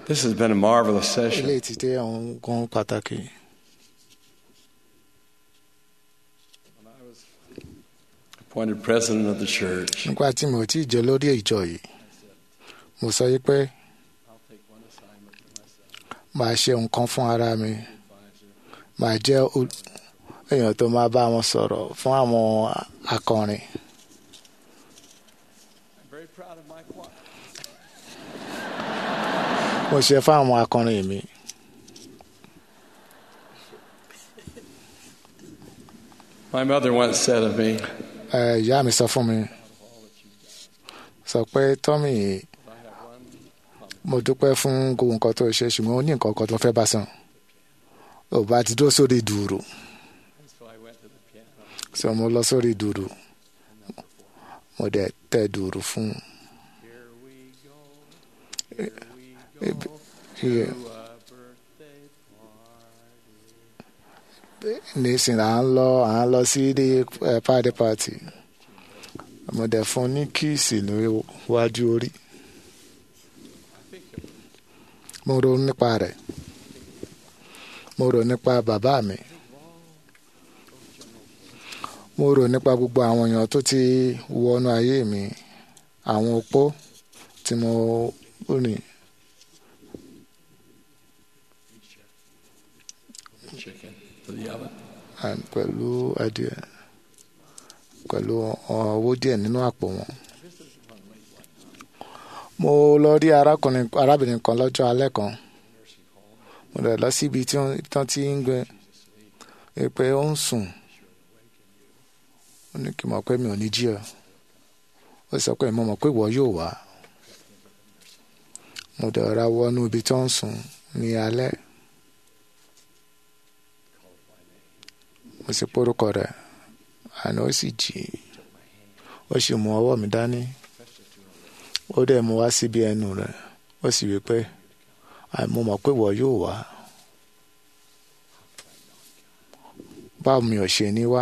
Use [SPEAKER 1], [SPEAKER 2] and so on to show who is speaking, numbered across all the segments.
[SPEAKER 1] This has been a marvelous session.
[SPEAKER 2] Eléyìí ti dé àwọn nǹkan pàtàkì.
[SPEAKER 1] Appointed president of the church.
[SPEAKER 2] Nígbà tí mo ti jẹ́ lórí ìjọ yìí, mo sọ yí pé màá ṣe nǹkan fún ara mi. Màá jẹ́ èèyàn tó máa bá wọn sọ̀rọ̀ fún àwọn akọrin. Mo ṣe fún àwọn akọrin mi.
[SPEAKER 1] My mother once said of me,
[SPEAKER 2] Ìyá mi sọ fún mi, sọ pé Tommy, mo dúpẹ́ fún gbogbo nǹkan tó ṣe ṣùgbọ́n ó ní nǹkan kan tó fẹ́ bá san. Ò bá ti dúró sórí dùrù. So mo lọ sórí dùrù. Mo dẹ̀ tẹ dùrù fún un. Nísìnyí à ń lọ sí ilé party. Mo dẹ̀ fún un ní kíìsì níwájú orí. Mo ronú nípa rẹ̀. Mo rò nípa bàbá mi. Mo rò nípa gbogbo àwọn èèyàn tó ti wọnú ayé mi. Àwọn opó tí mo rìn. Pẹ̀lú adìẹ. Pẹ̀lú owó díẹ̀ nínú àpò wọn. Mo lọ rí arábìnrin kan lọ́jọ́ alẹ́ kan. Mo lọ síbi tí wọ́n ti ń gbé pé ó ń sùn. Ó ní kí n mọ̀ pé mi ò ní jí ọ. Ó sọ pé mo mọ̀ pé ìwọ yóò wá. Mo dẹ̀ ra wọnú ibi tí wọ́n ń sùn ní alẹ́. Mo sì porúkọ rẹ̀. Àná ó sì jí. Ó sì mú ọwọ́ mi dání. Ó dẹ̀ mú wá síbi ẹnu rẹ̀. Ó sì wí pé mo mọ̀ pé ìwọ yóò wá. Báwo mi ò ṣe ní wá?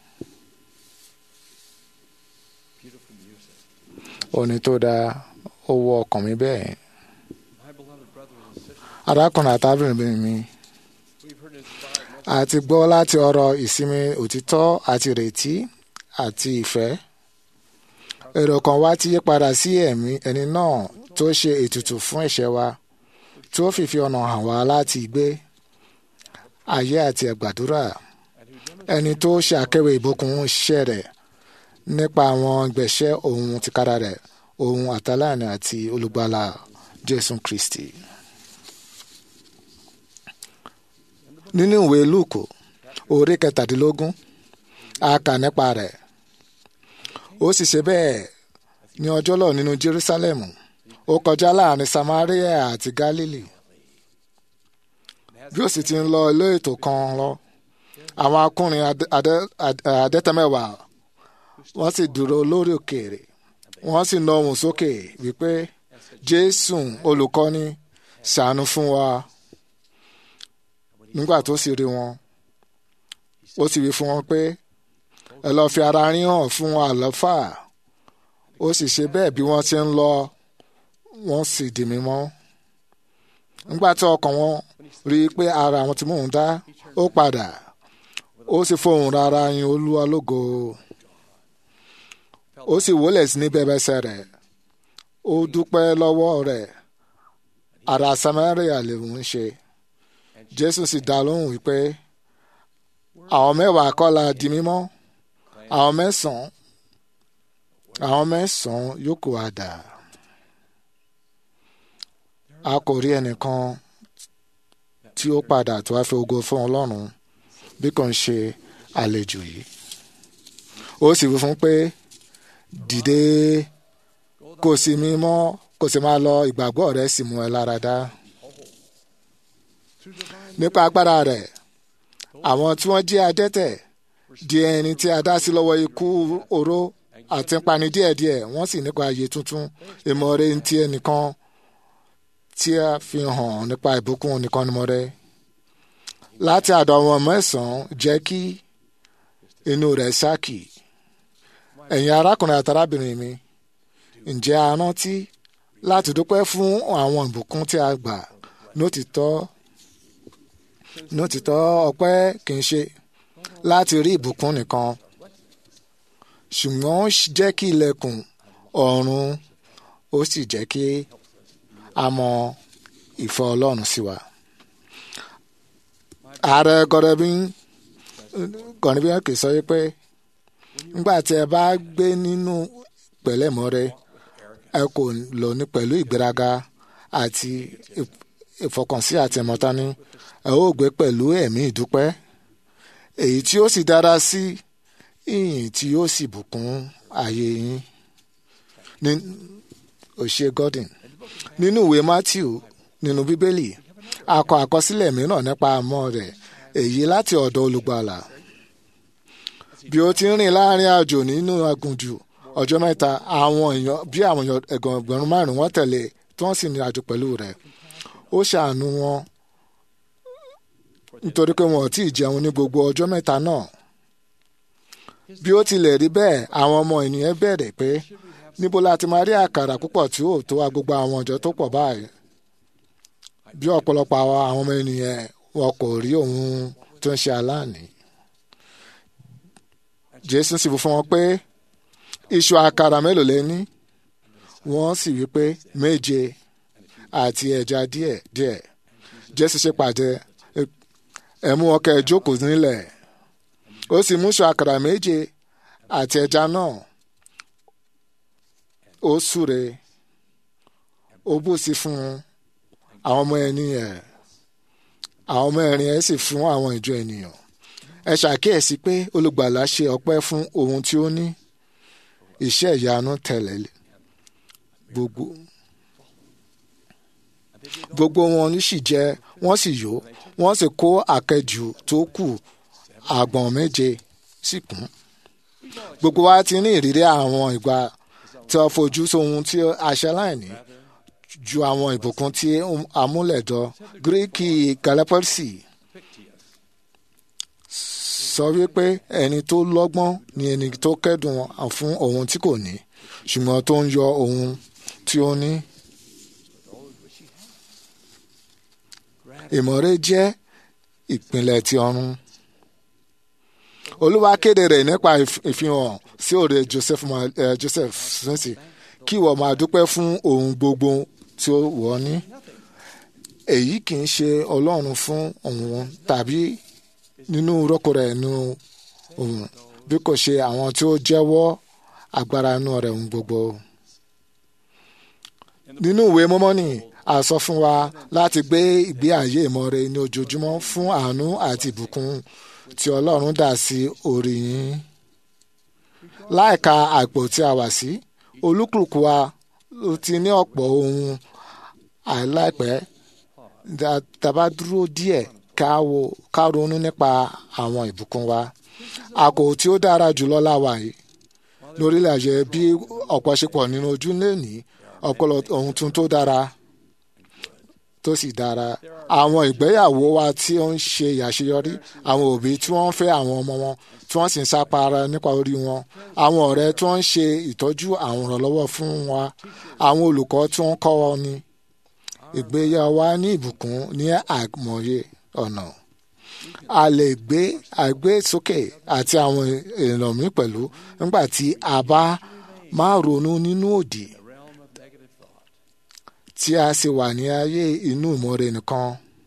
[SPEAKER 2] Orin tó dáa ó wọ ọkàn mi bẹ́ẹ̀. Arákùnrin àtàbìnrin mi, a ti gbọ́ láti ọ̀rọ̀ ìsinmi òtítọ́ àti ìrètí àti ìfẹ́. Èrò kan wá ti yí padà sí ẹni náà tó ṣe ètùtù fún ẹ̀ṣẹ̀ wa, tó fìfì ọ̀nà hàn wá láti gbé ayé àti ẹ̀gbàdúrà. Ẹni tó ṣe àkẹ́wé ìbùkún iṣẹ́ rẹ̀ nípa àwọn ìgbésẹ̀ ohun tìkára rẹ̀, ohun àtàlàní àti olùgbàlà Jésù Kristi. Nínú ìwé Lúùkù orí 17, a kà nípa rẹ̀. Ó sì ṣe bẹ́ẹ̀ ní ọjọ́ náà nínú Jerúsálẹ́mù. Ó kọjá láàrin Samaria àti Gálílì. Bí ó sì ti ń lọ ilé ètò kan lọ, àwọn akọrin adẹ́tẹ̀mẹ́wàá wọ́n sì dúró lórí òkèèrè. Wọ́n sì na ohùn sókè wípé, Jésù olùkọ́ni, ṣàánú fún wa. Nígbà tó sì rí wọn, ó sì wí fún wọn pé, ẹ lọ fi ara yín hàn fún àlùfáà. Ó sì ṣe bẹ́ẹ̀ bí wọ́n ti ń lọ, wọ́n sì di mímọ́. Nígbà tí ọkàn wọn rí i pé ara wọn tí mò ń dá, ó padà. Ó sì fohùn rara yin Olúwa lógo. Ó sì wólẹ̀ sí ní bẹ̀bẹ̀sẹ̀ rẹ̀. Ó dúpẹ́ lọ́wọ́ rẹ̀. Ará Samaria lè ń ṣe. Jésù sì dá lóhùn wípé àwọn 10 kọ́ la di mímọ́, àwọn 9 yòókù á dà. A kò rí ẹnìkan tí ó padà tó wá fi ògo fún Ọlọ́run bí kò ń ṣe àlejò yìí. Ó sì wí fún pé dìde kò sí mímọ́, kò sì máa lọ, ìgbàgbọ́ rẹ̀ sì mú ẹ lára dá. Nípa agbára rẹ̀, àwọn tí wọ́n jẹ́ adẹ́tẹ̀ di ẹni tí a dá sí lọ́wọ́ ikú oró àti pani díẹ̀díẹ̀, wọ́n sì nípa ayé tuntun, ìmọ̀re ti ẹnìkan tí a fi hàn nípa ìbùkún nìkan ni mo rẹ̀. Láti àdọ̀ àwọn 9 jẹ́ kí inú rẹ̀ ṣákì. Ẹ̀yin arákùnrin àti arábìnrin mi, ǹjẹ́ a rántí láti dúpẹ́ fún àwọn ìbùkún tí a gbà. Nítòtítọ́ ọpẹ́ kì í ṣe láti rí ìbùkún nìkan, ṣùgbọ́n ó jẹ́ kí ilẹ̀kùn ọ̀run, ó sì jẹ́ kí a mọ ìfẹ́ Ọlọ́run sí wa. Ààrẹ Gọ̀rìbíà kì í sọ pé nígbà tí ẹ bá gbé nínú pẹ̀lẹ́mọ́rẹ́, ẹ kò lò ní pẹ̀lú ìgbéraga àti ìfọkànsí àti ìmọ̀tání. Ẹ ó gbé pẹ̀lú ẹ̀mí ìdúpẹ́, èyí tí ó sì dára sí ìyìn tí yóò sì bùkún ayé yín. Òṣè Gordon nínú ìwé Matthew nínú Bíbélì, a kọ àkọsílẹ̀ mìíràn nípa àmọ́ rẹ̀, èyí láti ọ̀dọ̀ olùgbàlà. Bí ó ti ń rìn láàrin àjò nínú aginjù ọjọ́ mẹ́ta, àwọn èèyàn ẹgbẹ̀rún 5 wọ́n tẹ̀lé tí wọ́n sì ní àjò pẹ̀lú rẹ̀. Ó ṣàánú wọn nítorí pé wọn ò tí ì jẹun ní gbogbo ọjọ́ mẹ́ta náà. Bí ó tilẹ̀ rí bẹ́ẹ̀, àwọn ọmọ ènìyàn bẹ̀rẹ̀ pé níbo la ti máa rí àkàrà púpọ̀ tí ó tó wa gbogbo àwọn ọjọ́ tó pọ̀ báyìí. Bí ọ̀pọ̀lọpọ̀ àwọn ọmọ ènìyàn wọn kò rí ohun tó ń ṣe aláàní. Jésù sì wí fún wọn pé ìṣù àkàrà mélòó lẹ ní? Wọ́n sì wí pé 7 àti ẹja díẹ̀. Jésù ṣe pàṣẹ, ẹ mú wọn kẹ́ ẹ jókòó nílẹ̀. Ó sì mú ìṣù àkàrà 7 àti ẹja náà, ó súre, ó bù sí fún àwọn ọmọ ènìyàn. Àwọn ọmọ ẹ̀yìn ẹ̀ sì fún àwọn ìjọ ènìyàn. Ẹ ṣàkíyèsí pé olùgbàlà ṣe ọpẹ́ fún ohun tí ó ní. Iṣẹ́ ìyanu tẹ̀lé gbogbo wọn sì jẹ, wọ́n sì yó, wọ́n sì kó àkẹ́jù tó kù àgbọ̀n 7 sì kún. Gbogbo wa ti ní ìrírí àwọn ìgbà tí a fojú sóhun tí a ṣe láìní ju àwọn ìbùkún tí amúlẹ̀dọ́. Gíríkì Galapagos sọ wípé ẹni tó lọ́gbọ́n ni ẹni tó kẹ́dùn fún ohun tí kò ní, ṣùgbọ́n tó ń yọ ohun tí ó ní. Ìmọ̀re jẹ́ ìpìlẹ̀ ti ọ̀run. Olúwa kéde rẹ̀ nípa ìfihàn sí òde Joseph Smith, kí ìwọ máa dúpẹ́ fún ohun gbogbo tí ó wọ̀ ní. Èyí kì í ṣe Ọlọ́run fún òun tàbí nínú rọ́kò rẹ̀ nínú òun, bí kò ṣe àwọn tí ó jẹ́wọ́ agbára inú rẹ̀ ohun gbogbo. Nínú ìwé Mọ́mọ́nì, a sọ fún wa láti gbé ìgbé ayé ìmọ̀re ní ojoojúmọ́ fún àánú àti ìbùkún tí Ọlọ́run dà sí orí yín. Láìka àpò tí a wà sí, olúkúlùkù wa ló ti ní ọ̀pọ̀ ohun àìláìpẹ́. Tàbá dúró díẹ̀ ká ronú nípa àwọn ìbùkún wa. Àkókò tí ó dára jùlọ láwa yìí lórílẹ̀ ayé, bí ọ̀pọ̀ ṣe pọ̀ nínú ojú lónìí, ọpọlọ ohun tún tó dára tó sì dára. Àwọn ìgbéyàwó wa tí ó ń ṣe àṣeyọrí, àwọn òbí tí wọ́n ń fẹ́ àwọn ọmọ wọn tí wọ́n sì ń sápa ara nípa orí wọn, àwọn ọ̀rẹ́ tí wọ́n ń ṣe ìtọ́jú àwọn ìrànlọ́wọ́ fún wa, àwọn olùkọ́ tí wọ́n kọ́ wọn ní. Ìgbéyàwó wa ní ìbùkún ní àìmọye ọ̀nà. A lè gbé àgbésókè àti àwọn èèyàn mi pẹ̀lú nígbà tí a bá máa ronú nínú òdì tí a sì wà ní ayé inú ìmọ̀re nìkan.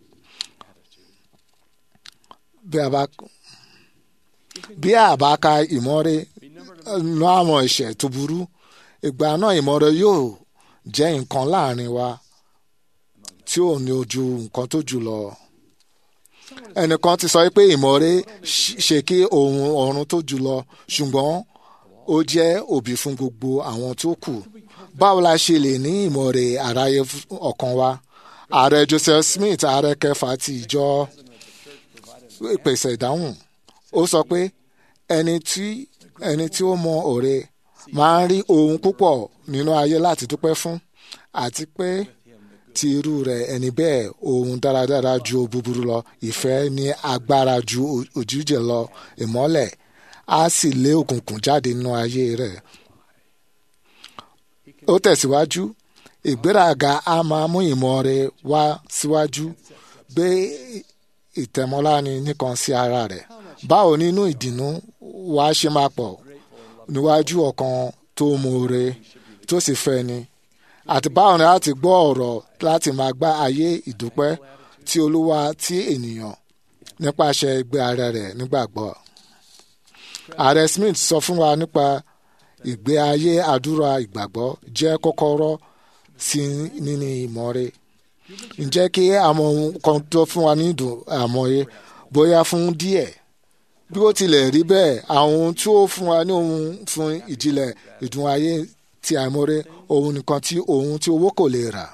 [SPEAKER 2] Bí a bá ka ìmọ̀re ná àwọn ẹ̀ṣẹ̀ tó burú, ìgbà náà ìmọ̀re yóò jẹ́ nǹkan láàrin wa tí ò ní ojú nǹkan tó jù lọ. Ẹnìkan ti sọ pé ìmọ̀re ṣe kí ohun ọ̀run tó jù lọ, ṣùgbọ́n ó jẹ́ òbí fún gbogbo àwọn tó kù. Báwo la ṣe lè ní ìmọ̀re àráyé ọkàn wa? Ààrẹ Joseph Smith, ààrẹ kẹfà ti ìjọ, pèsè ìdáhùn. Ó sọ pé ẹni tí ó mọ òre máa ń rí ohun púpọ̀ nínú ayé láti dúpẹ́ fún, àti pé ti irú rẹ̀ ẹni bẹ́ẹ̀ ohun dáradára ju búburú lọ. Ìfẹ́ ní agbára ju òjìji lọ. Ìmọ́lẹ̀ á sì lé òkùnkùn jáde nínú ayé rẹ̀. Ó tẹ̀síwájú, ìgbéraga á máa mú ìmoore wá síwájú, gbé ìtẹ̀mọ́láni nìkan sí ara rẹ̀. Báwo nínú ìdùnnú wa ṣe máa pọ̀ níwájú ọkàn tó moore tó sì fẹ́ ni, àti báwo ni láti gbọ́ ọ̀rọ̀ láti máa gbá ayé ìdúpẹ́ tí Olúwa tí ènìyàn nípasẹ̀ ìgbé ara rẹ̀ nígbàgbọ́. Ààrẹ Smith sọ fún wa nípa ìgbé ayé àdúrà ìgbàgbọ́ jẹ́ kọ́kọ́rọ́ sí níní ìmoore. Ǹjẹ́ kí àwọn ohun kan tó fún wa ní ìdùn àmọye bóyá fún díẹ̀. Bí ó tilẹ̀ rí bẹ́ẹ̀, àwọn ohun tí ó fún wa ní ohun fún ìjìnlẹ̀ ìdùn ayé ti àìmoore, ohun nìkan tí ohun tí owó kò lè rà.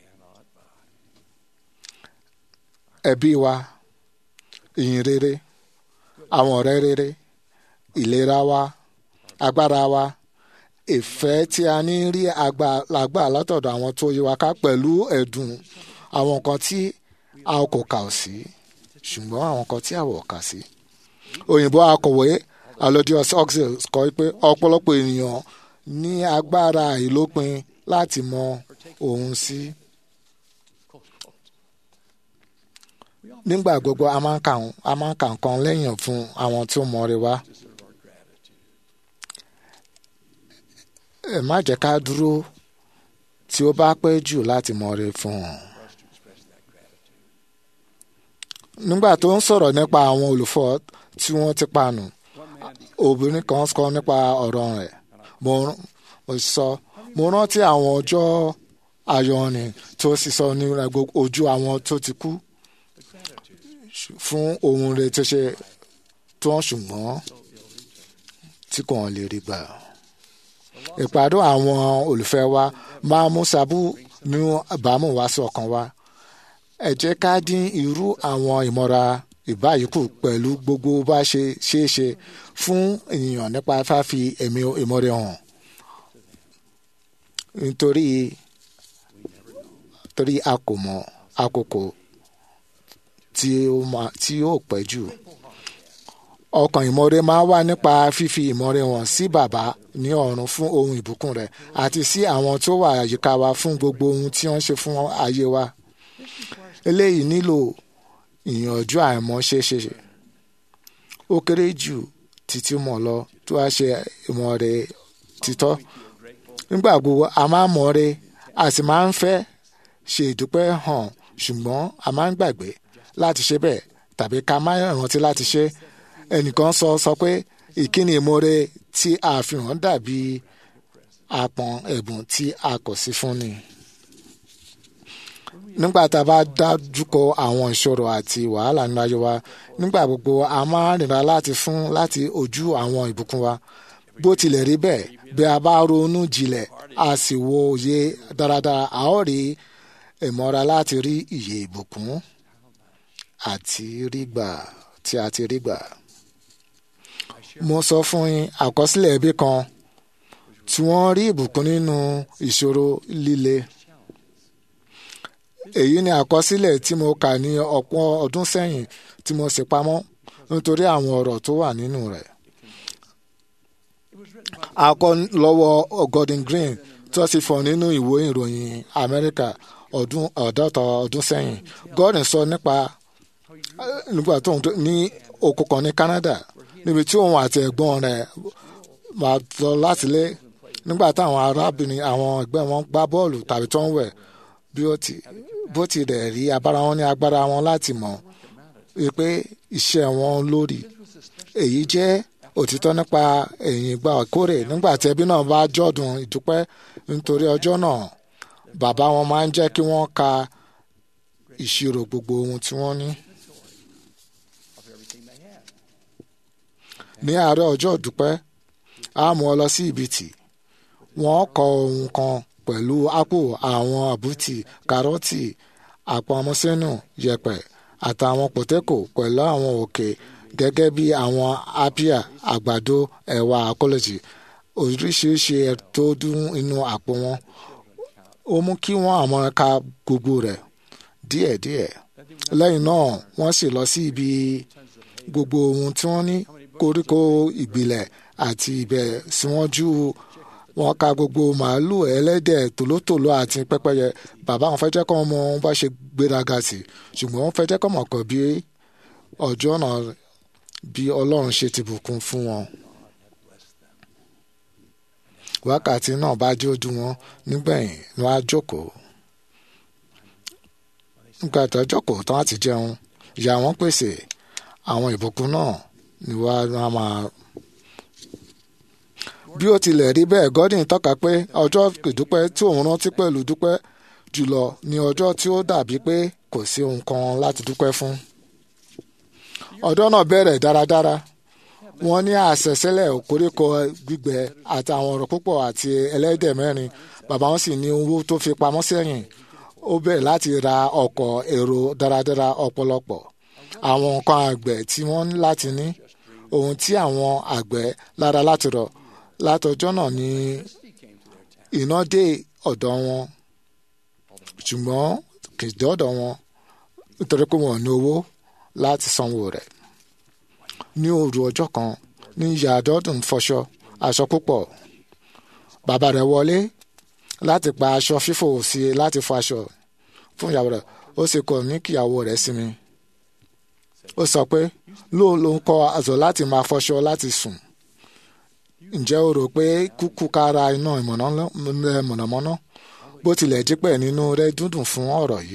[SPEAKER 2] Ẹbí wa, ìyìn rere, àwọn ọ̀rẹ́ rere, ìlera wa, agbára wa, ìfẹ́ tí a ní rí àgbà látọ̀dọ̀ àwọn tó yí wa ká pẹ̀lú ẹ̀dùn àwọn nǹkan tí a kò kà sí, ṣùgbọ́n àwọn nǹkan tí a wọ̀ kà sí. Òyìnbó akọ̀wé Aloysius Oxley kọ pé ọ̀pọ̀lọpọ̀ ènìyàn ní agbára ìlópin láti mọ ohun sí. Nígbà gbogbo a máa ń kà nǹkan lẹ́yìn fún àwọn tí ó mọ̀ọ́re wa. Ẹ má jẹ́ ká dúró tí ó bá pẹ́ jù láti mọ̀ọ́re fún wọn. Nígbà tó ń sọ̀rọ̀ nípa àwọn olùfọ́ tí wọ́n ti panù, obìnrin kan sọ nípa ọ̀rọ̀ rẹ̀. Mo rántí àwọn ọjọ́ ayọ̀ni tó sì sọ ní ojú àwọn tó ti kú fún ohun rẹ̀ tó ṣe tó ṣùgbọ́n tí kò lè rí gbà. Ìpàdé àwọn olùfẹ́ wa máa mú sábú ní ìbámu wá sí ọkàn wa. Ẹ jẹ́ ká dín irú àwọn ìmọ̀ra ìbáyìí kù pẹ̀lú gbogbo bá ṣe ṣeéṣe fún ènìyàn nípa fáfi ẹ̀mí ìmoore hàn. Nítorí a kò mọ àkókò tí ó pẹ́ jù. Ọkàn ìmoore máa wà nípa fífi ìmoore hàn sí Bàbá ní ọ̀run fún ohun ìbùkún rẹ̀ àti sí àwọn tó wà àyíká wa fún gbogbo ohun tí wọ́n ṣe fún ayé wa. Eléyìí nílò ìyànjú àìmọ̀ṣeṣe. Ó kéré jù títí mọ̀ lọ tó a ṣe ìmoore títọ́. Nígbà gbogbo a máa ń mọ̀ọ́re, a sì máa ń fẹ́ ṣe ìdúpẹ́ hàn, ṣùgbọ́n a máa ń gbàgbé láti ṣe bẹ́ẹ̀ tàbí ká má rántí láti ṣe. Ẹnìkan sọ pé ìkíni ìmoore tí a fi hàn dàbí àpọ̀n ẹ̀bùn tí a kò sí fún ni. Nígbà tá a bá dájúkọ àwọn ìṣòro àti wàhálà nínú ayé wa, nígbà gbogbo a máa ń rìnra láti ojú àwọn ìbùkún wa. Bó tilẹ̀ rí bẹ́ẹ̀, bí a bá ronú jinlẹ̀ a sì wo òye dáradára, a ó rí ìmọ̀ra láti rí ìyè ìbùkún àti rígbà tí a ti rí gbà. Mo sọ fún yín àkọsílẹ̀ ẹbí kan tí wọ́n rí ìbùkún nínú ìṣòro líle. Èyí ni àkọsílẹ̀ tí mo kà ní ọ̀pọ̀ ọdún sẹ́yìn tí mo sì pamọ́ nítorí àwọn ọ̀rọ̀ tó wà nínú rẹ̀. A kọ lọ́wọ́ Gordon Green tó sì fọ̀ nínú ìwé ìròyìn Amẹ́ríkà ọ̀dọ́ta ọdún sẹ́yìn. Gordon sọ nígbà tó ní oko kan ní Canada níbi tí òun àti ẹ̀gbọ́n rẹ̀ máa lọ láti lé. Nígbà táwọn arábìnrin àwọn ẹgbẹ́ wọn gbá bọ́ọ̀lù tàbí tó ń wẹ̀, bó ti rẹ̀ rí abára wọn ní agbára wọn láti mọ̀ pé iṣẹ́ wọn lórí. Èyí jẹ́ òtítọ́ nípa ẹ̀yìn ìgbà ìkórè. Nígbà tí ẹbí náà bá jọ̀dún ìdúpẹ́ nítorí ọjọ́ náà, bàbá wọn máa ń jẹ́ kí wọ́n ka ìṣirò gbogbo ohun tí wọ́n ní. Ní àárọ̀ ọjọ́ ìdúpẹ́, a mú ọ lọ sí ibitì. Wọ́n kọ ohun kan pẹ̀lú ápù, àwọn àbútì, kárọ́tì, àpamọ́sínú, yẹ̀pẹ̀ àtàwọn pòtékò pẹ̀lú àwọn òkè gẹ́gẹ́ bí àwọn apia, àgbàdo, ẹ̀wà àkọlẹ̀jì, oríṣiríṣi tó dún inú àpò wọn. Ó mú kí wọ́n àmọ̀ràn gbogbo rẹ̀ díẹ̀díẹ̀. Lẹ́yìn náà wọ́n sì lọ sí ibi gbogbo ohun tí wọ́n ní, koríko ìgbìlẹ̀ àti ibẹ̀ sí wọ́n ju wọ́n ka gbogbo màálù ẹlẹ́dẹ̀ tòlótòló àti pẹ́pẹ́yẹ. Bàbá wọn fẹ́ jẹ́ kọ́ ọmọ wọn bá ṣe gbéraga sí, ṣùgbọ́n wọ́n fẹ́ jẹ́ kọ́ mọ̀ kọ́ bí ọjọ́ náà bí Ọlọ́run ṣe ti bùkún fún wọn. Wákàtí náà bá dé ojú wọn, nígbẹ̀yìn ni wọ́n á jókòó. Nígbà tó jókòó tán àti jẹun, ìyá wọn pèsè àwọn ìbùkún náà ni wọ́n á máa. Bí ó tilẹ̀ rí bẹ́ẹ̀, Gordon tọ́ka pé ọjọ́ ìdúpẹ́ tí òun rántí pẹ̀lú dúpẹ́ jùlọ ni ọjọ́ tí ó dàbí pé kò sí ohun kan láti dúpẹ́ fún. Ọjọ́ náà bẹ̀rẹ̀ dáradára. Wọ́n ní àṣẹ̀ṣẹ̀lẹ̀ koríko gbígbẹ àti àwọn ọ̀rọ̀ púpọ̀ àti ẹlẹ́dẹ̀ mẹ́rin. Bàbá wọn sì ní owó tó fi pamọ́ sẹ́yìn. Ó bẹ̀rẹ̀ láti ra ọkọ̀ èrò dáradára ọ̀pọ̀lọpọ̀. Àwọn nǹkan àgbẹ̀ tí wọ́n ní láti ní. Ohun tí àwọn àgbẹ̀ lára láti rọ̀. Látọjọ́ náà ni iná dé ọ̀dọ̀ wọn. Ṣùgbọ́n kì í dọ́dọ̀ wọn nítorí pé wọn ò ní owó láti sanwó rẹ̀. Ní òru ọjọ́ kan, ní ìyá Gordon fọṣọ aṣọ púpọ̀. Bàbá rẹ̀ wọlé láti pa aṣọ fífò sí i láti fọ aṣọ fún ìyàwó rẹ̀. Ó sì kọ̀ ní kí ìyàwó rẹ̀ sinmi. Ó sọ pé ló ń kọ́ aṣọ láti máa fọṣọ láti sùn. Ǹjẹ́ o rò pé kúkú kára iná mọ̀nàmọ́ná bó tilẹ̀ dípẹ̀ nínú rẹ̀ dúndùn fún ọ̀rọ̀ yìí?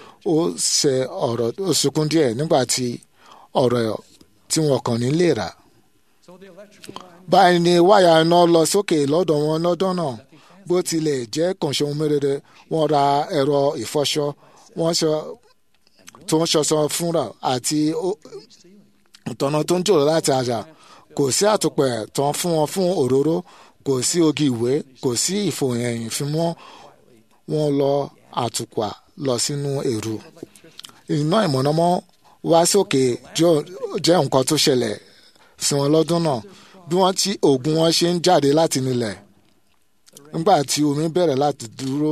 [SPEAKER 2] Ó sunkún díẹ̀ nígbà tí ọ̀rọ̀ tí wọn kàn ní lè rà. Báyìí ni wáyà iná lọ sókè lọ́dọ̀ wọn lọ́dọ̀ náà. Bó tilẹ̀ jẹ́ kànṣe ohun mérere, wọ́n ra ẹ̀rọ ìfọṣọ tó ń ṣọṣọ fúnra àti ìtọ́nà tó ń jò láti àjà. Kò sí àtùpẹ̀ tán fún wọn fún òróró, kò sí ogi ìwé, kò sí ìfòyẹ̀yìn fi mọ́ wọn lọ àtùpà lọ sínú èrò. Iná ìmọ̀nàmọ́ wá sókè jẹ́ nǹkan tó ṣẹlẹ̀ sí wọn lọ́dún náà. Bí wọ́n tí oògùn wọn ṣe ń jáde láti nílẹ̀. Nígbà tí omi bẹ̀rẹ̀ láti dúró,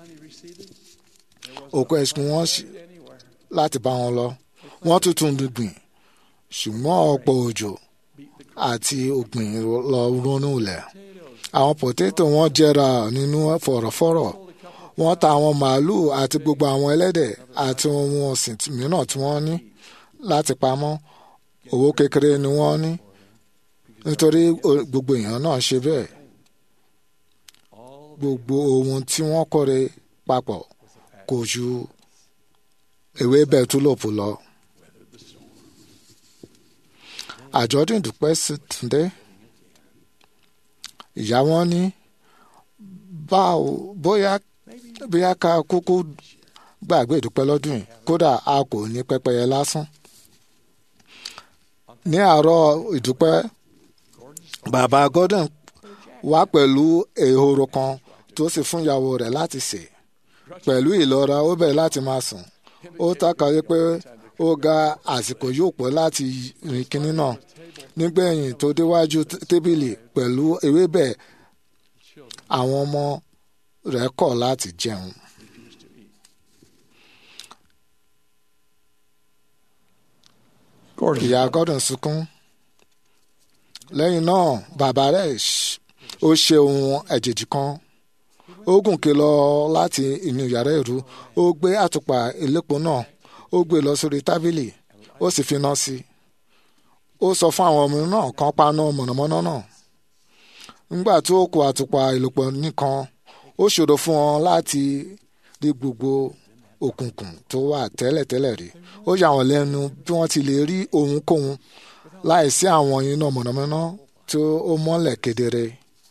[SPEAKER 2] òkú ẹ̀sùn wọn láti bá wọn lọ. Wọ́n tuntun gbìn, ṣùgbọ́n ọ̀pọ̀ òjò àti ògbìn lọ ronú lẹ̀. Àwọn pòtétò wọn jẹrà nínú fọ̀rọ̀fọ̀rọ̀. Wọ́n ta àwọn màálù àti gbogbo àwọn ẹlẹ́dẹ̀ àti ohun ọ̀sìn mìíràn tí wọ́n ní láti pamọ́. Owó kékeré ni wọ́n ní nítorí gbogbo èèyàn náà ṣe bẹ́ẹ̀. Gbogbo ohun tí wọ́n kórè papọ̀ kò ju ewébẹ̀ túlòpù lọ. Àjọ̀dún ìdúpẹ́ sì tún dé. Ìyá wọn ní bóyá ká kúkú gbàgbé ìdúpẹ́ lọ́dún yìí, kódà a kò ní pẹ́pẹ́yẹ lásán. Ní àárọ̀ ìdúpẹ́, bàbá Gordon wá pẹ̀lú ehoro kan tó sì fún ìyàwó rẹ̀ láti sè. Pẹ̀lú ìlọ́ra, ó bẹ̀rẹ̀ láti máa sùn. Ó tàkà pé ó ga àsìkò yóò pẹ́ láti rìn kínní náà. Nígbẹ̀yìn tó déwájú tébìlì pẹ̀lú ewébẹ̀, àwọn ọmọ rẹ̀ kọ̀ láti jẹun. Ìyá Gordon sunkún. Lẹ́yìn náà, bàbá rẹ̀ ó ṣe ohun àjèjì kan. Ó gùnkè lọ láti inú yàrá ìrú. Ó gbé àtùpà elépo náà. Ó gbé lọ sórí tábìlì. Ó sì fi iná sí i. Ó sọ fún àwọn ọmọ náà kan paná mọ̀nàmọ́ná náà. Nígbà tí ó kó àtùpà ìlòpọ̀ nìkan, ó ṣòro fún wọn láti rí gbogbo òkùnkùn tó wà tẹ́lẹ̀tẹ́lẹ̀ rí. Ó yà wọ́n lẹ́nu bí wọ́n ti lè rí ohunkóhun láìsí àwọn iná mọ̀nàmọ́ná tí ó mọ́lẹ̀ kedere.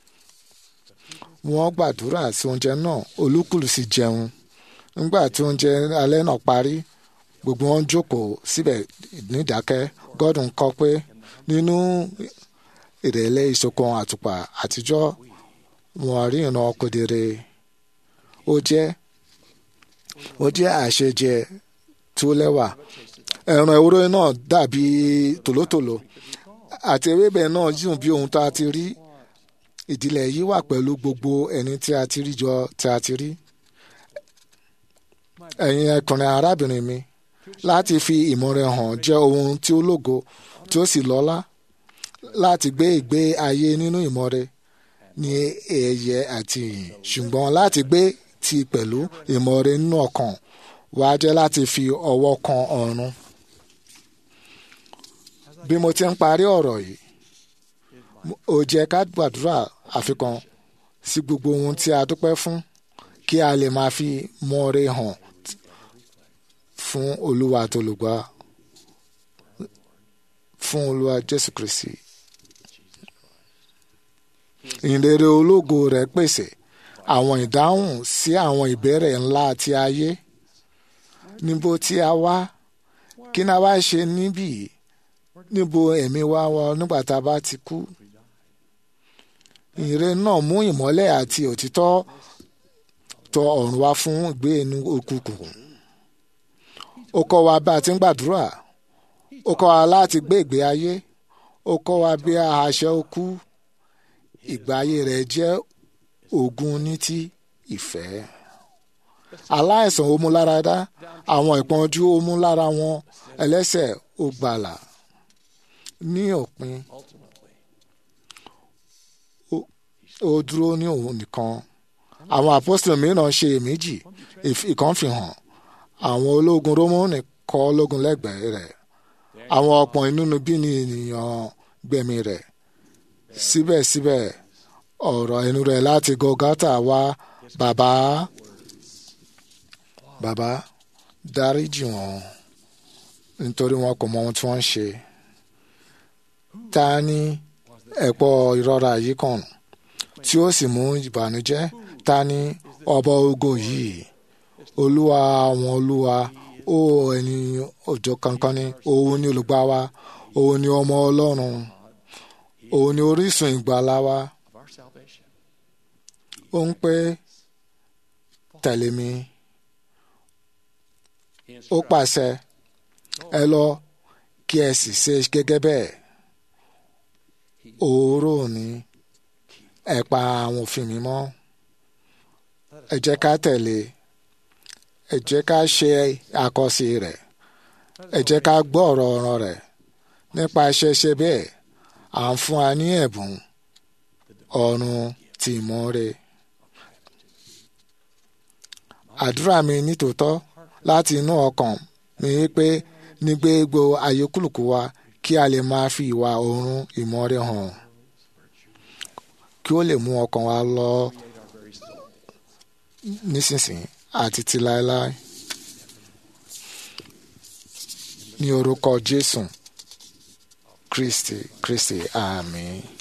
[SPEAKER 2] Wọ́n gbàdúrà sí oúnjẹ náà, olúkúlùkù sì jẹun. Nígbà tí oúnjẹ alẹ́ náà parí, gbogbo wọn jókòó síbẹ̀ nídákẹ́. Gordon kọ pé nínú ìrẹ̀lẹ̀ ìṣọ̀kan àtùpà àtijọ́, wọ́n rí ìran kedere. Ó jẹ́ àṣejẹ tó lẹ́wà. Ẹran ewúrẹ́ náà dàbí tòlótòló àti ewébẹ̀ náà dùn bí ohun tá a ti rí. Ìdílé yìí wà pẹ̀lú gbogbo ẹni tí a ti rí jọ tí a ti rí. Ẹ̀yin ẹkùnrin arábìnrin mi, láti fi ìmọ̀re hàn jẹ́ ohun tí ó lógo tí ó sì lọ́lá. Láti gbé ìgbé ayé nínú ìmọ̀re ní ẹ̀yẹ àti ìyìn, ṣùgbọ́n láti gbé ti pẹ̀lú ìmoore nínú ọkàn wa jẹ́ láti fi ọwọ́ kan ọ̀run. Bí mo ti ń parí ọ̀rọ̀ yìí, ó jẹ́ ká gbàdúrà àfikún sí gbogbo ohun tí a dúpẹ́ fún kí a lè máa fi mọ́re hàn fún Olúwa àtolùgbà, fún Olúwa Jésù Kristi. Ìrere ológo rẹ̀ pèsè àwọn ìdáhùn sí àwọn ìbéèrè ńlá ti ayé. Níbo tí a wá? Kí ni a wá ṣe níbí? Níbo ẹ̀mí wa wà nígbà tá a bá ti kú? Ìrere náà mú ìmọ́lẹ̀ àti òtítọ́ tọ ọ̀run wá fún ìgbé inú òkùnkùn. Ó kọ́ wa bá a ti ń gbàdúrà. Ó kọ́ wa láti gbé ìgbé ayé. Ó kọ́ wa bí a ṣe kú. Ìgbé ayé rẹ̀ jẹ́ ògùn ní ti ìfẹ́. Aláìsàn ó mú lára dá, àwọn ìpọ́njú ó mú lára wọn, ẹlẹ́ṣẹ̀ ó gbàlà. Ní òpin, ó dúró ní òun nìkan. Àwọn apọ́sítélì mìíràn ṣe èméjì, ìkan fi hàn. Àwọn ológun Rómánì kọ́ ológun lẹ́gbẹ̀ẹ́ rẹ̀. Àwọn ọ̀pọ̀ inúnibíni ènìyàn gbẹ̀mí rẹ̀. Síbẹ̀síbẹ̀, ọ̀rọ̀ ẹnu rẹ̀ láti Gọ́gátà wá, Bàbá, dáríjì wọ́n, nítorí wọn kò mọ ohun tí wọ́n ń ṣe. Ta ni ẹ̀pọ̀ ìrora yìí kàn tí ó sì mú ìbànújẹ́? Ta ni ọba ògo yìí? Olúwa àwọn olúwa, ó ẹni ọjọ́ kankan ni. Òun ni olùgbà wa, òun ni ọmọ Ọlọ́run, òun ni orísun ìgbàlà wa. Ó ń pè, tẹ̀lé mi. Ó pàṣẹ, ẹ lọ kí ẹ sì ṣe gẹ́gẹ́ bẹ́ẹ̀. Òórò ni ẹ pa àwọn òfin mi mọ́. Ẹ jẹ́ ká tẹ̀lé. Ẹ jẹ́ ká ṣe àkọsí rẹ̀. Ẹ jẹ́ ká gbọ́ ọ̀rọ̀ rẹ̀. Nípa ṣíṣe bẹ́ẹ̀, à ń fún wa ní ẹ̀bùn ọ̀run ti ìmoore. Àdúrà mi nítòótọ́ láti inú ọkàn mi wípé ní gbogbo àyókùlùkù wa kí a lè máa fi ìwà ọ̀run ìmoore hàn, kí ó lè mú ọkàn wa lọ nísinsìnyí àti ti láéláé. Ní orúkọ Jésù Kristi, àmín.